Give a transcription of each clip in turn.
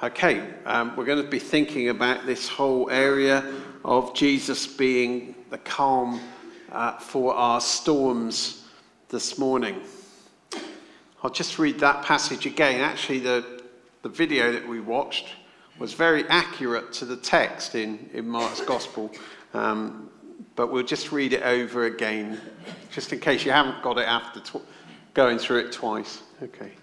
Okay, we're going to be thinking about this whole area of Jesus being the calm for our storms this morning. I'll just read that passage again. Actually, the video that we watched was very accurate to the text in Mark's Gospel, but we'll just read it over again, just in case you haven't got it after going through it twice. Okay.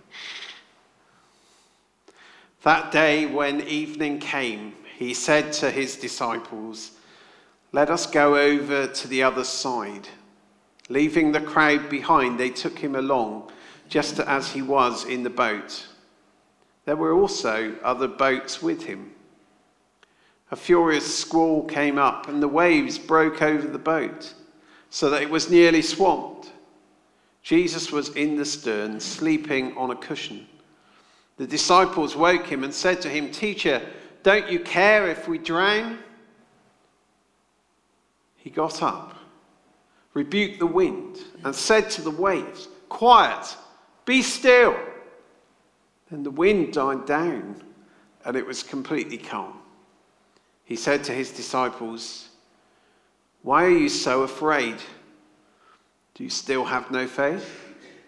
That day when evening came, he said to his disciples, "Let us go over to the other side." Leaving the crowd behind, they took him along, just as he was in the boat. There were also other boats with him. A furious squall came up, and the waves broke over the boat, so that it was nearly swamped. Jesus was in the stern, sleeping on a cushion. The disciples woke him and said to him, "Teacher, don't you care if we drown?" He got up, rebuked the wind, and said to the waves, "Quiet, be still." Then the wind died down, and it was completely calm. He said to his disciples, "Why are you so afraid? Do you still have no faith?"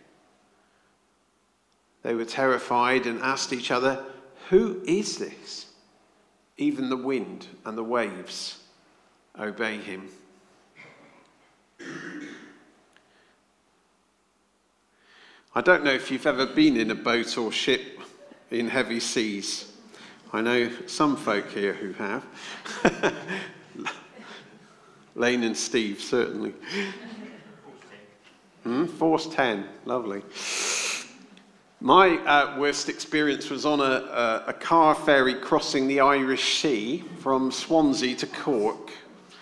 They were terrified and asked each other, "Who is this? Even the wind and the waves obey him." I don't know if you've ever been in a boat or ship in heavy seas. I know some folk here who have. Lane and Steve, certainly. Force 10, lovely. My worst experience was on a car ferry crossing the Irish Sea from Swansea to Cork.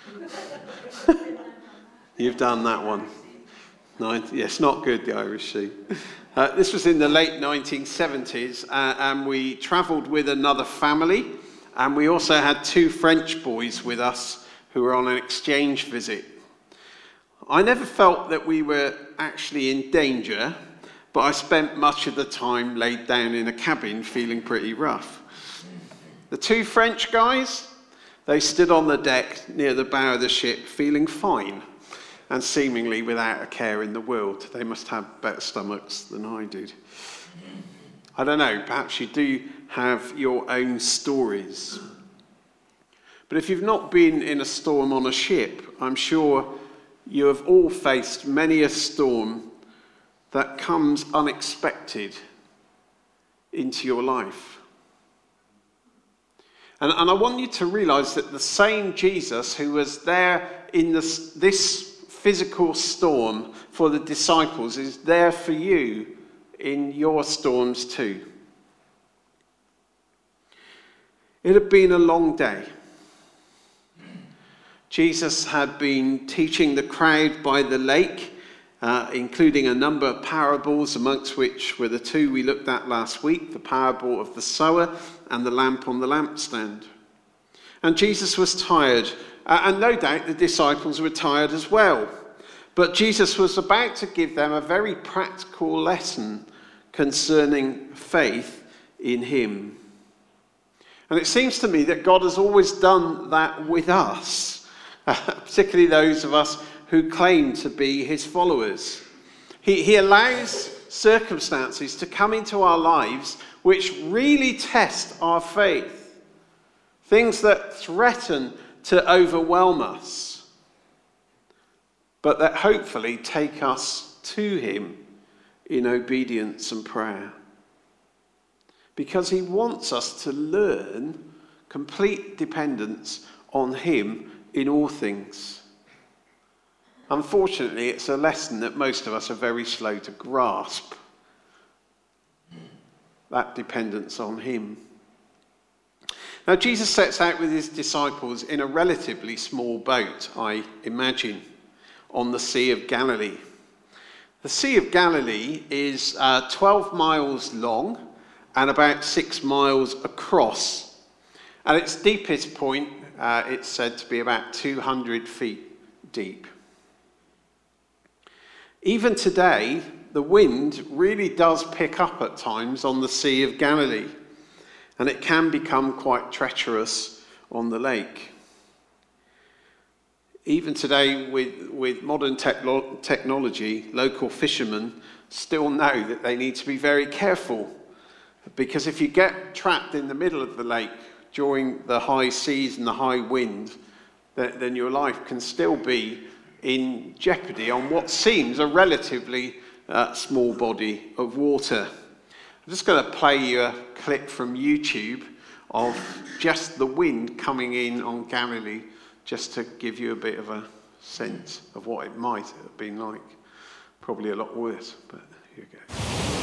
You've done that one. No, yes, not good, the Irish Sea. This was in the late 1970s, and we travelled with another family, and we also had two French boys with us who were on an exchange visit. I never felt that we were actually in danger, but I spent much of the time laid down in a cabin feeling pretty rough. The two French guys, they stood on the deck near the bow of the ship feeling fine and seemingly without a care in the world. They must have better stomachs than I did. I don't know, perhaps you do have your own stories. But if you've not been in a storm on a ship, I'm sure you have all faced many a storm that comes unexpected into your life. And I want you to realize that the same Jesus who was there in this physical storm for the disciples is there for you in your storms too. It had been a long day. Jesus had been teaching the crowd by the lake, including a number of parables, amongst which were the two we looked at last week, the parable of the sower and the lamp on the lampstand. And Jesus was tired, and no doubt the disciples were tired as well. But Jesus was about to give them a very practical lesson concerning faith in him. And it seems to me that God has always done that with us, particularly those of us who claim to be his followers. He allows circumstances to come into our lives which really test our faith. Things that threaten to overwhelm us, but that hopefully take us to him in obedience and prayer. Because he wants us to learn complete dependence on him in all things. Unfortunately, it's a lesson that most of us are very slow to grasp. That dependence on him. Now, Jesus sets out with his disciples in a relatively small boat, I imagine, on the Sea of Galilee. The Sea of Galilee is 12 miles long and about 6 miles across. At its deepest point, it's said to be about 200 feet deep. Even today, the wind really does pick up at times on the Sea of Galilee. and it can become quite treacherous on the lake. Even today, with modern technology, local fishermen still know that they need to be very careful, because if you get trapped in the middle of the lake during the high seas and the high wind, then your life can still be in jeopardy on what seems a relatively small body of water. I'm just going to play you a clip from YouTube of just the wind coming in on Galilee, just to give you a bit of a sense of what it might have been like. Probably a lot worse, but here you go.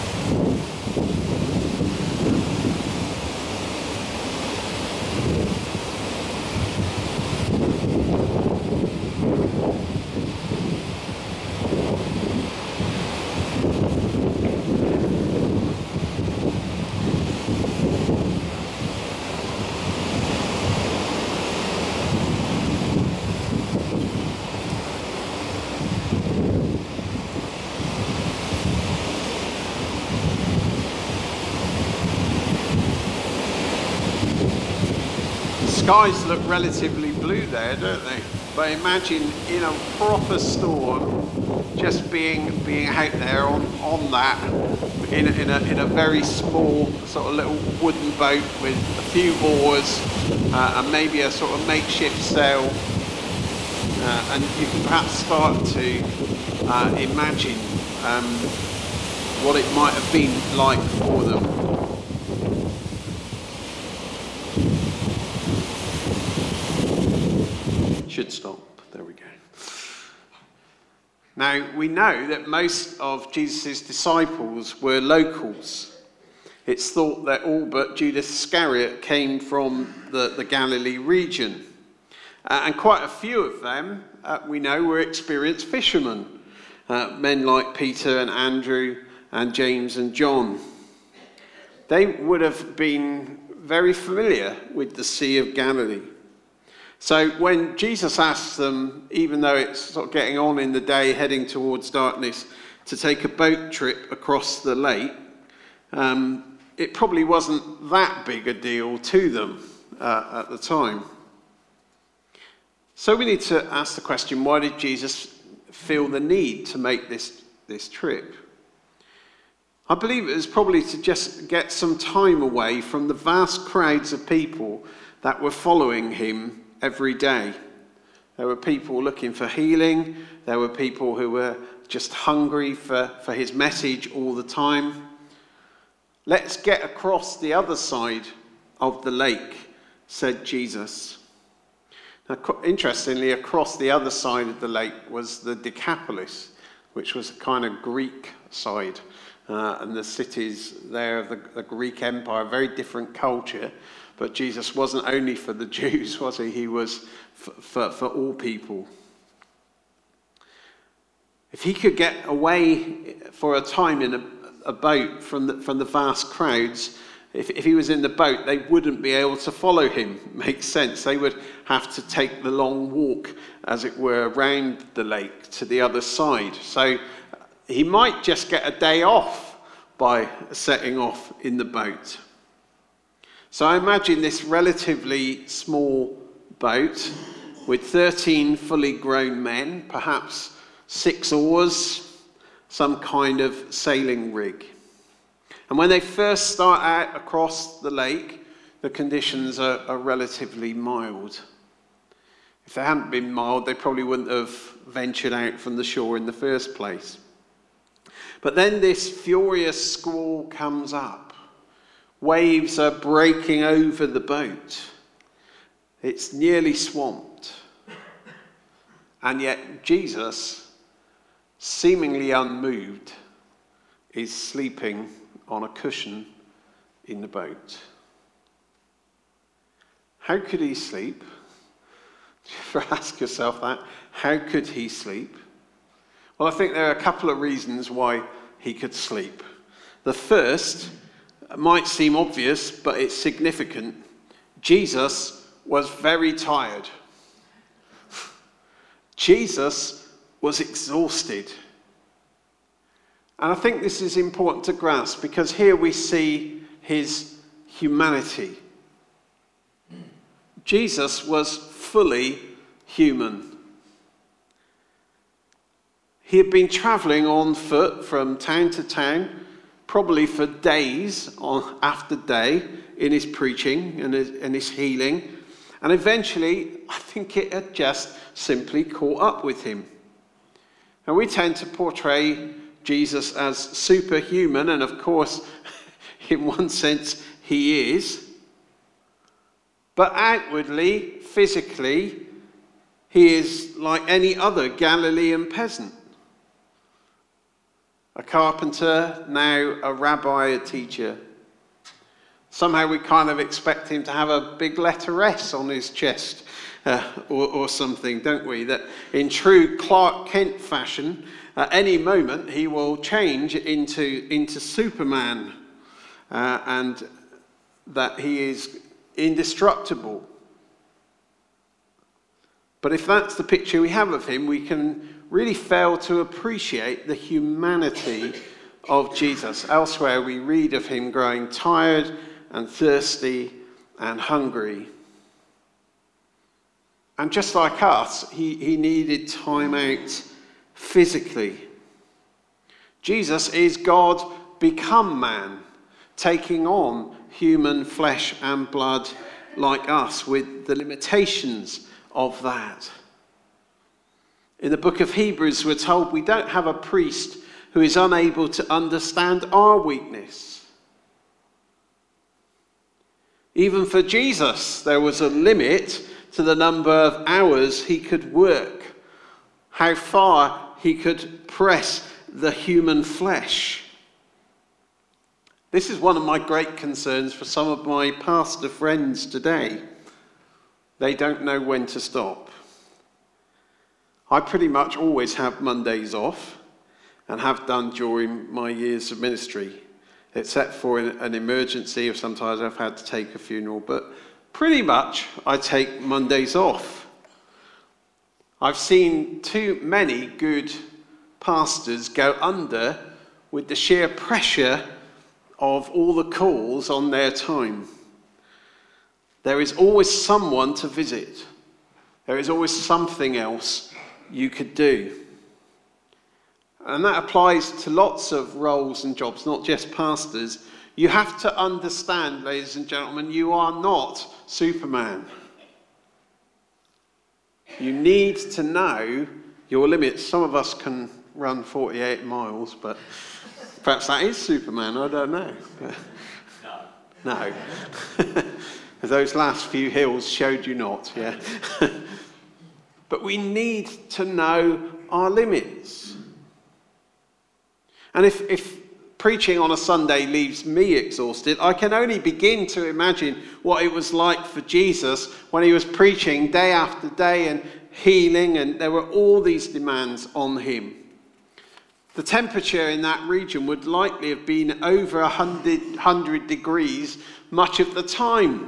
Skies look relatively blue there, don't they? But imagine in a proper storm, just being out there on that in a very small sort of little wooden boat with a few oars and maybe a sort of makeshift sail, and you can perhaps start to imagine what it might have been like for them. Should stop. There we go. Now, we know that most of Jesus' disciples were locals. It's thought that all but Judas Iscariot came from the Galilee region. And quite a few of them, we know, were experienced fishermen. Men like Peter and Andrew and James and John. They would have been very familiar with the Sea of Galilee. So when Jesus asks them, even though it's sort of getting on in the day, heading towards darkness, to take a boat trip across the lake, it probably wasn't that big a deal to them at the time. So we need to ask the question, why did Jesus feel the need to make this trip? I believe it was probably to just get some time away from the vast crowds of people that were following him every day. There were people looking for healing. There were people who were just hungry for his message all the time. Let's get across the other side of the lake, said Jesus. Now, interestingly, across the other side of the lake was the Decapolis, which was a kind of Greek side. And the cities there of the Greek Empire, very different culture. But Jesus wasn't only for the Jews, was he? He was for all people. If he could get away for a time in a boat from the vast crowds, if he was in the boat, they wouldn't be able to follow him. Makes sense. They would have to take the long walk, as it were, around the lake to the other side. So he might just get a day off by setting off in the boat. So I imagine this relatively small boat with 13 fully grown men, perhaps 6 oars, some kind of sailing rig. And when they first start out across the lake, the conditions are relatively mild. If they hadn't been mild, they probably wouldn't have ventured out from the shore in the first place. But then this furious squall comes up. Waves are breaking over the boat. It's nearly swamped. And yet Jesus, seemingly unmoved, is sleeping on a cushion in the boat. How could he sleep? Do you ever ask yourself that? How could he sleep? Well, I think there are a couple of reasons why he could sleep. The first might seem obvious, but it's significant. Jesus was very tired. Jesus was exhausted. And I think this is important to grasp, because here we see his humanity. Jesus was fully human. He had been travelling on foot from town to town, probably for days after day, in his preaching and his healing. And eventually, I think it had just simply caught up with him. And we tend to portray Jesus as superhuman, and of course, in one sense, he is. But outwardly, physically, he is like any other Galilean peasant. A carpenter, now a rabbi, a teacher. Somehow we kind of expect him to have a big letter S on his chest or something, don't we? That in true Clark Kent fashion, at any moment he will change into Superman and that he is indestructible. But if that's the picture we have of him, we can really fail to appreciate the humanity of Jesus. Elsewhere we read of him growing tired and thirsty and hungry. And just like us, he needed time out physically. Jesus is God become man, taking on human flesh and blood like us, with the limitations of that. In the book of Hebrews, we're told we don't have a priest who is unable to understand our weakness. Even for Jesus, there was a limit to the number of hours he could work, how far he could press the human flesh. This is one of my great concerns for some of my pastor friends today. They don't know when to stop. I pretty much always have Mondays off and have done during my years of ministry, except for an emergency, or sometimes I've had to take a funeral, but pretty much I take Mondays off. I've seen too many good pastors go under with the sheer pressure of all the calls on their time. There is always someone to visit. There is always something else you could do. And that applies to lots of roles and jobs, not just pastors. You have to understand, ladies and gentlemen, you are not Superman. You need to know your limits. Some of us can run 48 miles, but perhaps that is Superman, I don't know. No. Those last few hills showed you not, yeah. But we need to know our limits. And if preaching on a Sunday leaves me exhausted, I can only begin to imagine what it was like for Jesus when he was preaching day after day and healing, and there were all these demands on him. The temperature in that region would likely have been over 100 degrees much of the time.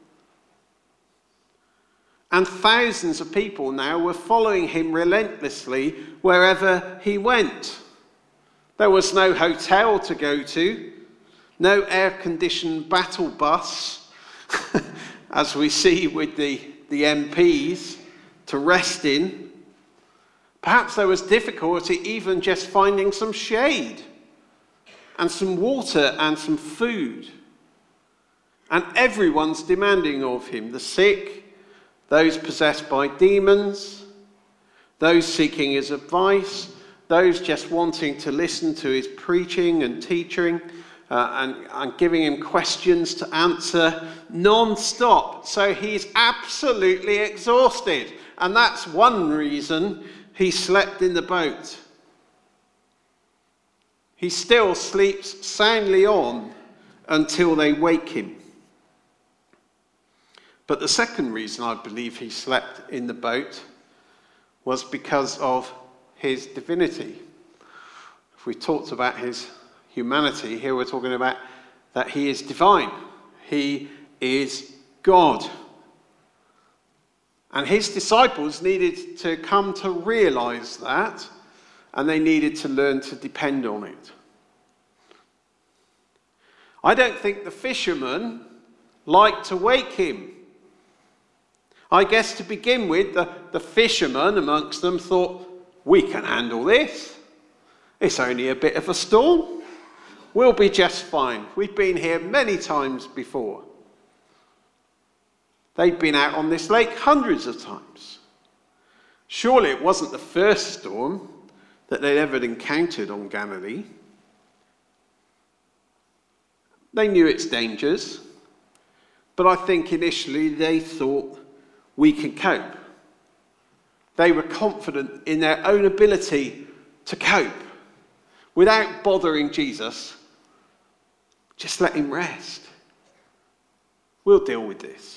And thousands of people now were following him relentlessly wherever he went. There was no hotel to go to, no air-conditioned battle bus, as we see with the MPs, to rest in. Perhaps there was difficulty even just finding some shade and some water and some food. And everyone's demanding of him, the sick, those possessed by demons, those seeking his advice, those just wanting to listen to his preaching and teaching and giving him questions to answer non-stop. So he's absolutely exhausted. And that's one reason he slept in the boat. He still sleeps soundly on until they wake him. But the second reason I believe he slept in the boat was because of his divinity. If we talked about his humanity, here we're talking about that he is divine. He is God. And his disciples needed to come to realize that, and they needed to learn to depend on it. I don't think the fishermen like to wake him. I guess to begin with, the fishermen amongst them thought, we can handle this. It's only a bit of a storm. We'll be just fine. We've been here many times before. They'd been out on this lake hundreds of times. Surely it wasn't the first storm that they'd ever encountered on Galilee. They knew its dangers, but I think initially they thought, we can cope. They were confident in their own ability to cope. Without bothering Jesus, just let him rest. We'll deal with this.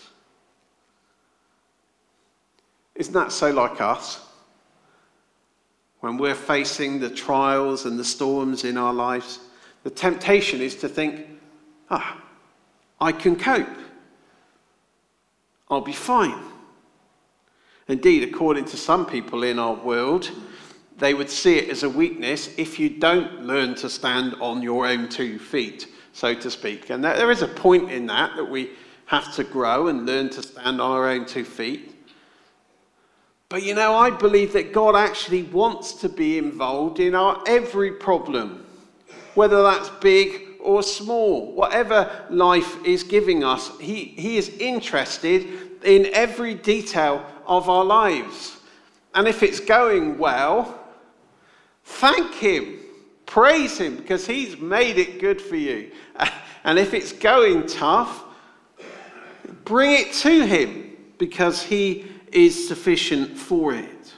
Isn't that so like us? When we're facing the trials and the storms in our lives, the temptation is to think, I can cope. I'll be fine. Indeed, according to some people in our world, they would see it as a weakness if you don't learn to stand on your own 2 feet, so to speak. And there is a point in that we have to grow and learn to stand on our own 2 feet. But I believe that God actually wants to be involved in our every problem, whether that's big or small, whatever life is giving us. He is interested in every detail of our lives. And if it's going well, thank him, praise him, because he's made it good for you. And if it's going tough, bring it to him, because he is sufficient for it.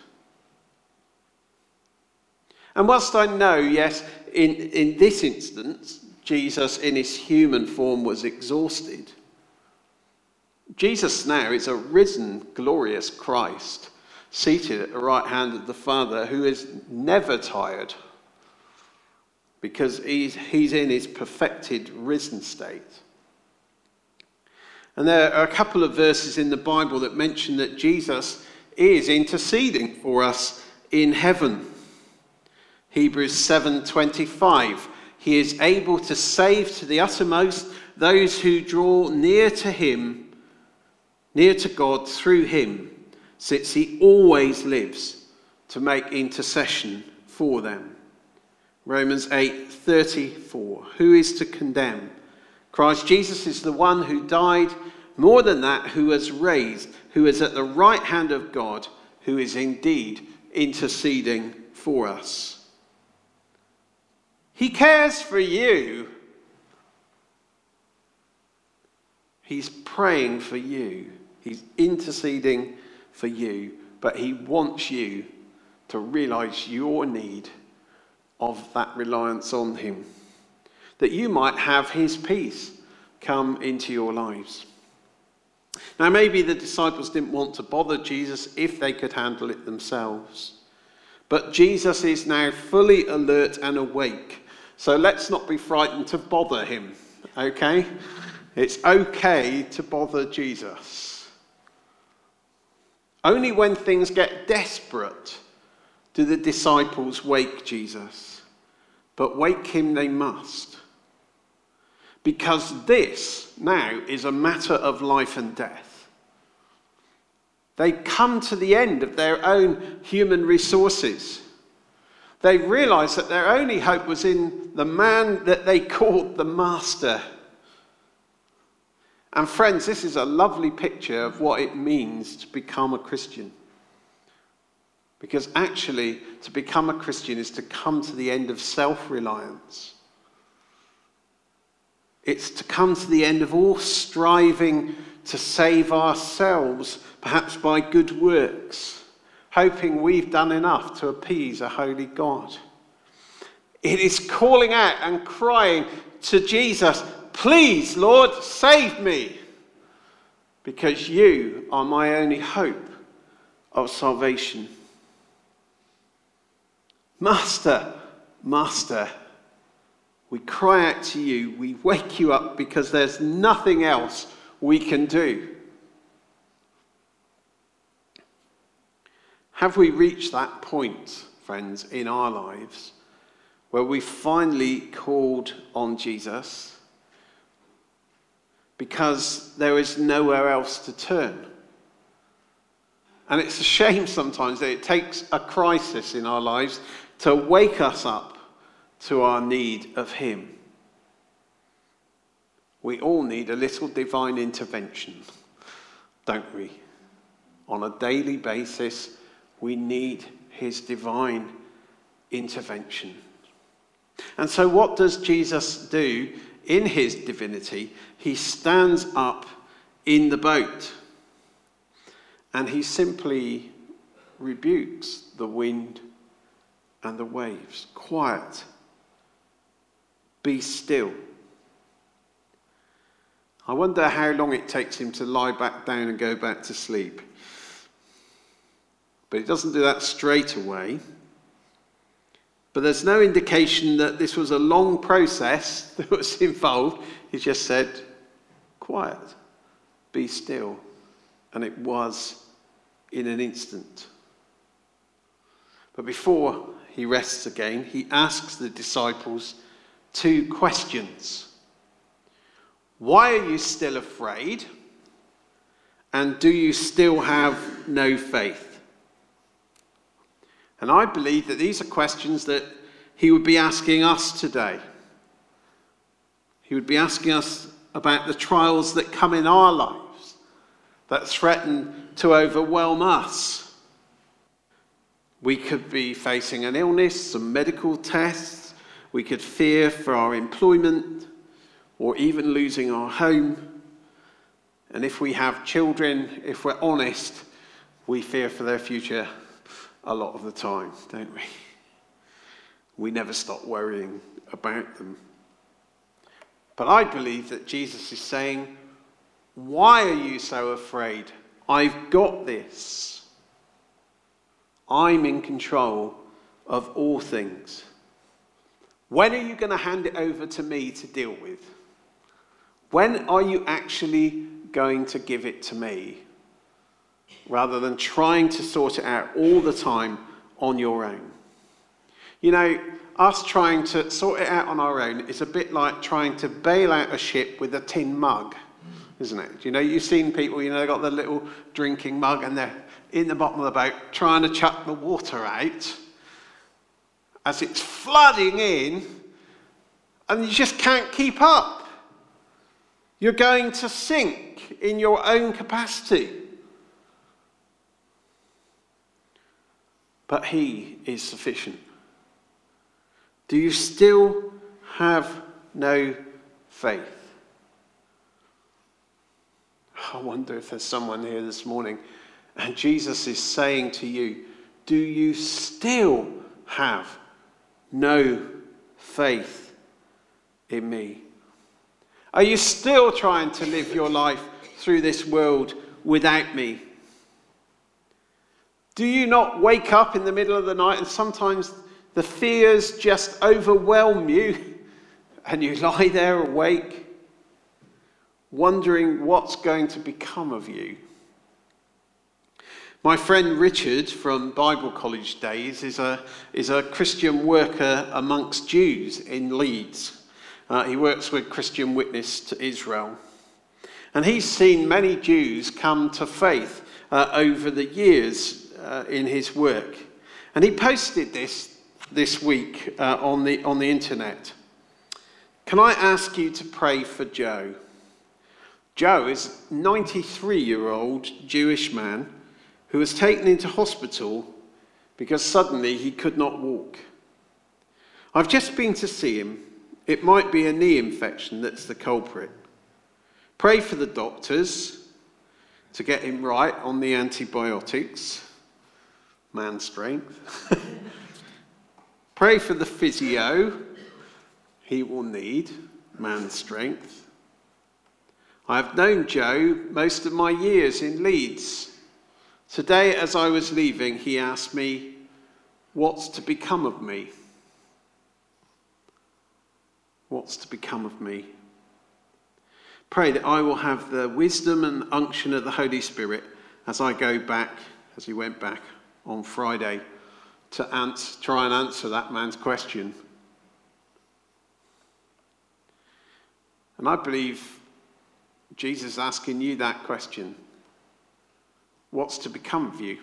And whilst I know, yes, in this instance, Jesus in his human form was exhausted, Jesus now is a risen, glorious Christ, seated at the right hand of the Father, who is never tired, because he's in his perfected, risen state. And there are a couple of verses in the Bible that mention that Jesus is interceding for us in heaven. Hebrews 7:25, he is able to save to the uttermost those who draw near to him, near to God through him, since he always lives to make intercession for them. Romans 8:34, who is to condemn? Christ Jesus is the one who died, more than that, who was raised, who is at the right hand of God, who is indeed interceding for us. He cares for you. He's praying for you. He's interceding for you, but he wants you to realize your need of that reliance on him, that you might have his peace come into your lives. Now, maybe the disciples didn't want to bother Jesus if they could handle it themselves, but Jesus is now fully alert and awake, so let's not be frightened to bother him, okay? It's okay to bother Jesus. Only when things get desperate do the disciples wake Jesus, but wake him they must. Because this now is a matter of life and death. They come to the end of their own human resources. They realize that their only hope was in the man that they called the Master. And friends, this is a lovely picture of what it means to become a Christian. Because actually, to become a Christian is to come to the end of self-reliance. It's to come to the end of all striving to save ourselves, perhaps by good works, hoping we've done enough to appease a holy God. It is calling out and crying to Jesus, please, Lord, save me, because you are my only hope of salvation. Master, Master, we cry out to you, we wake you up because there's nothing else we can do. Have we reached that point, friends, in our lives where we finally called on Jesus? because there is nowhere else to turn. And it's a shame sometimes that it takes a crisis in our lives to wake us up to our need of him. We all need a little divine intervention, don't we? On a daily basis, we need his divine intervention. And so what does Jesus do in his divinity? He stands up in the boat and he simply rebukes the wind and the waves. Quiet. Be still. I wonder how long it takes him to lie back down and go back to sleep. But he doesn't do that straight away. But there's no indication that this was a long process that was involved. He just said, quiet, be still. And it was in an instant. But before he rests again, he asks the disciples 2 questions. Why are you still afraid? And do you still have no faith? And I believe that these are questions that he would be asking us today. He would be asking us about the trials that come in our lives, that threaten to overwhelm us. We could be facing an illness, some medical tests. We could fear for our employment, or even losing our home. And if we have children, if we're honest, we fear for their future a lot of the time, don't we? We never stop worrying about them. But I believe that Jesus is saying, why are you so afraid? I've got this. I'm in control of all things. When are you going to hand it over to me to deal with? When are you actually going to give it to me? Rather than trying to sort it out all the time on your own. You know, us trying to sort it out on our own is a bit like trying to bail out a ship with a tin mug, isn't it? You know, you've seen people, you know, they've got the little drinking mug and they're in the bottom of the boat trying to chuck the water out as it's flooding in and you just can't keep up. You're going to sink in your own capacity. But he is sufficient. Do you still have no faith? I wonder if there's someone here this morning and Jesus is saying to you, do you still have no faith in me? Are you still trying to live your life through this world without me? Do you not wake up in the middle of the night and sometimes the fears just overwhelm you and you lie there awake wondering what's going to become of you? My friend Richard from Bible college days is a Christian worker amongst Jews in Leeds. He works with Christian Witness to Israel. And he's seen many Jews come to faith over the years in his work. And he posted this week on the internet. Can I ask you to pray for Joe? Joe is a 93-year-old Jewish man who was taken into hospital because suddenly he could not walk. I've just been to see him. It might be a knee infection that's the culprit. Pray for the doctors to get him right on the antibiotics. Man strength. Pray for the physio. He will need man strength. I've known Joe most of my years in Leeds. Today, as I was leaving, he asked me, what's to become of me? What's to become of me? Pray that I will have the wisdom and unction of the Holy Spirit as I go back, as he went back on Friday, to try and answer that man's question. And I believe Jesus is asking you that question. What's to become of you?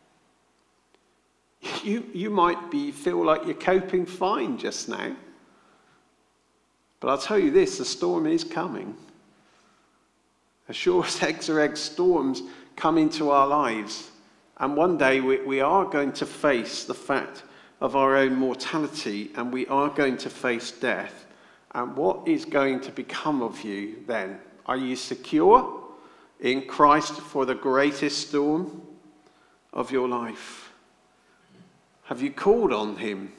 You might feel like you're coping fine just now. But I'll tell you this, the storm is coming. As sure as eggs are eggs, storms come into our lives. And one day we are going to face the fact of our own mortality, and we are going to face death. And what is going to become of you then? Are you secure in Christ for the greatest storm of your life? Have you called on him?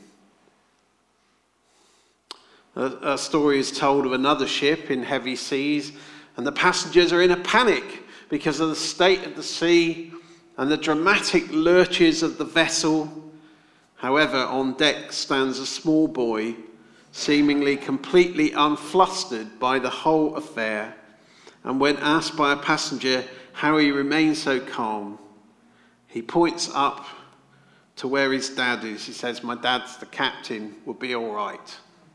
A story is told of another ship in heavy seas, and the passengers are in a panic because of the state of the sea and the dramatic lurches of the vessel. However, on deck stands a small boy, seemingly completely unflustered by the whole affair. And when asked by a passenger how he remains so calm, he points up to where his dad is. He says, "My dad's the captain, we'll be all right.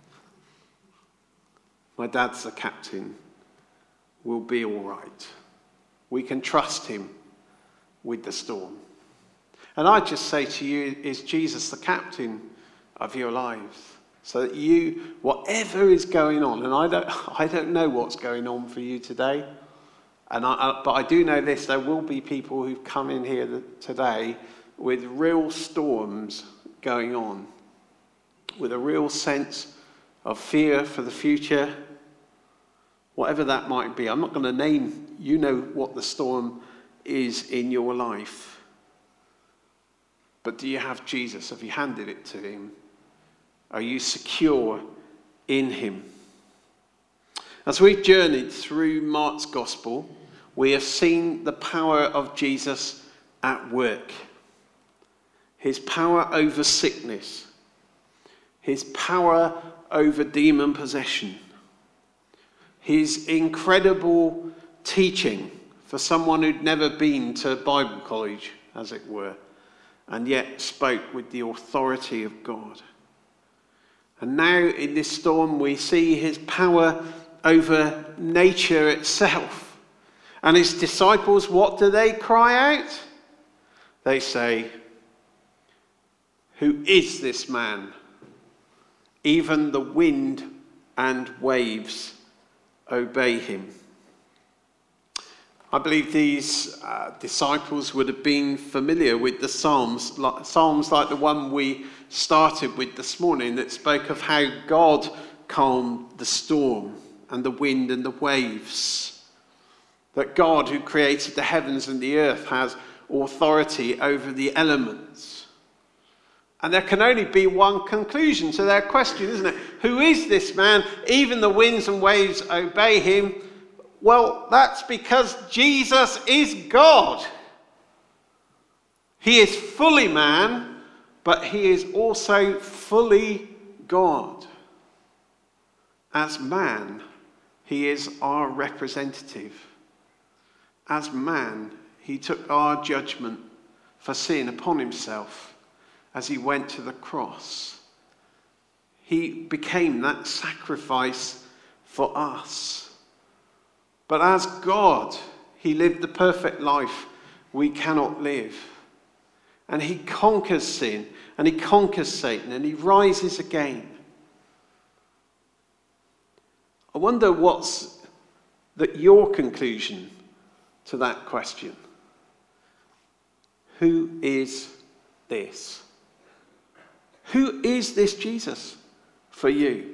My dad's the captain, we'll be all right. We can trust him with the storm." And I just say to you, is Jesus the captain of your lives? So that you, whatever is going on, and I don't know what's going on for you today, but I do know this, there will be people who've come in here today with real storms going on, with a real sense of fear for the future, whatever that might be. I'm not going to name, you know what the storm is in your life. But do you have Jesus? Have you handed it to him? Are you secure in him? As we've journeyed through Mark's Gospel, we have seen the power of Jesus at work. His power over sickness. His power over demon possession. His incredible teaching for someone who'd never been to Bible college, as it were, and yet spoke with the authority of God. And now in this storm we see his power over nature itself. And his disciples, what do they cry out? They say, "Who is this man? Even the wind and waves obey him." I believe these disciples would have been familiar with the Psalms like the one we started with this morning, that spoke of how God calmed the storm and the wind and the waves. That God, who created the heavens and the earth, has authority over the elements. And there can only be one conclusion to their question, isn't it? Who is this man? Even the winds and waves obey him. Well, that's because Jesus is God. He is fully man, but he is also fully God. As man, he is our representative. As man, he took our judgment for sin upon himself as he went to the cross. He became that sacrifice for us. But as God, he lived the perfect life we cannot live. And he conquers sin, and he conquers Satan, and he rises again. I wonder what's your conclusion to that question. Who is this? Who is this Jesus for you?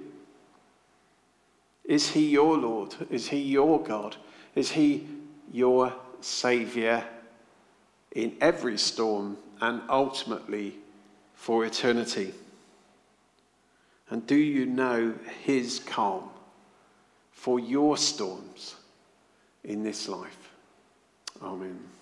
Is he your Lord? Is he your God? Is he your Saviour in every storm and ultimately for eternity? And do you know his calm for your storms in this life? Amen.